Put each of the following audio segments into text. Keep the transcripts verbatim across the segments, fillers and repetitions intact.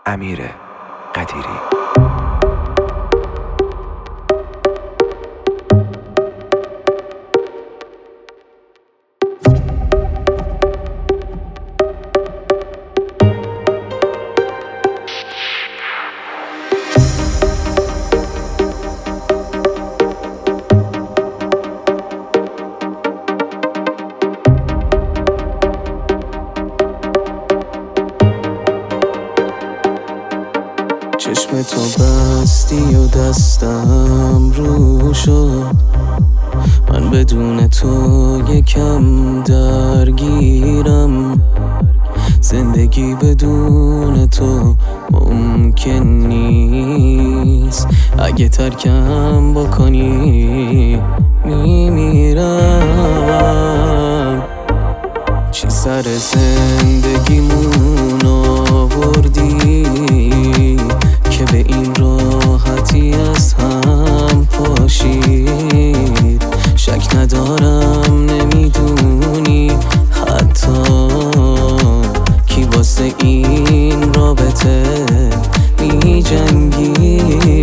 امیر قدیری. چشم تو بستی و دستم رو شد، من بدون تو یکم درگیرم. زندگی بدون تو ممکن نیست، اگه ترکم بکنی میمیرم. چی سر زندگیمون آوردی که به این راحتی از هم پاشید؟ شک ندارم نمیدونی حتی کی واسه این رابطه می جنگی.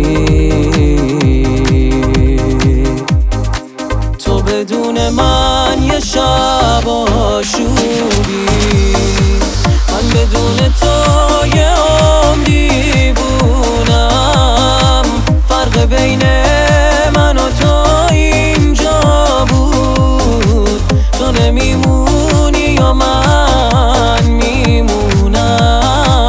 تو بدون من یه شب آشوبی، من بدون تو یه عمری بونم. فرق بین من و تو اینجا بود، تو نمیمونی یا من میمونم.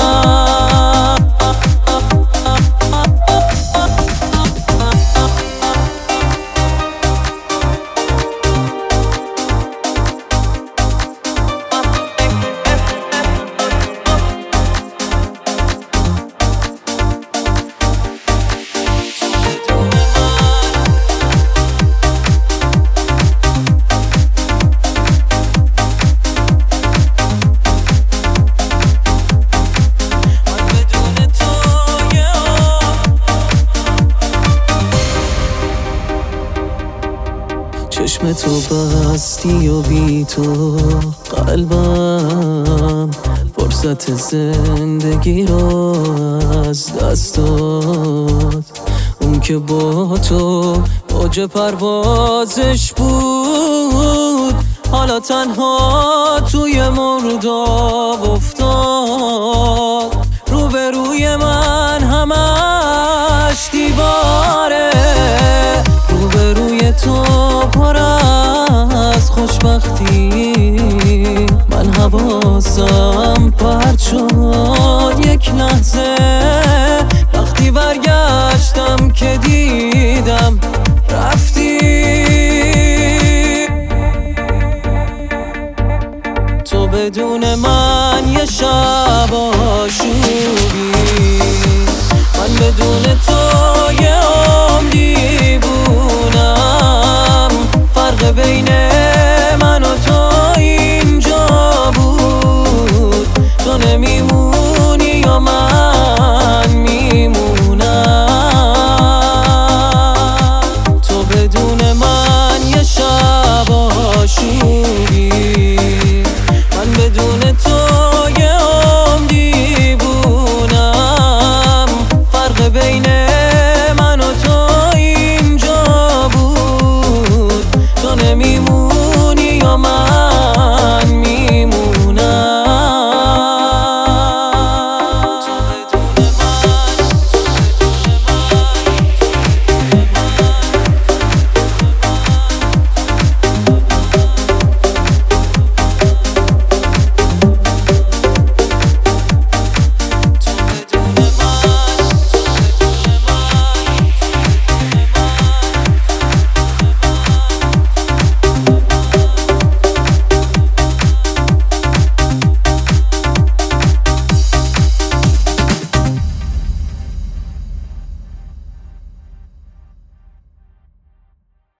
چشم تو بستی و بی تو قلبم فرصت زندگی رو از دست داد. اون که با تو اوج پروازش بود، حالا تنها توی مرداب افتاد. روبروی من همش دیواره، روبروی تو پر از خوشبختی. من حواسم پرت شد یک لحظه، وقتی برگشتم که دیدم رفتی. تو بدون من یه شب آشوبی، من بدون تو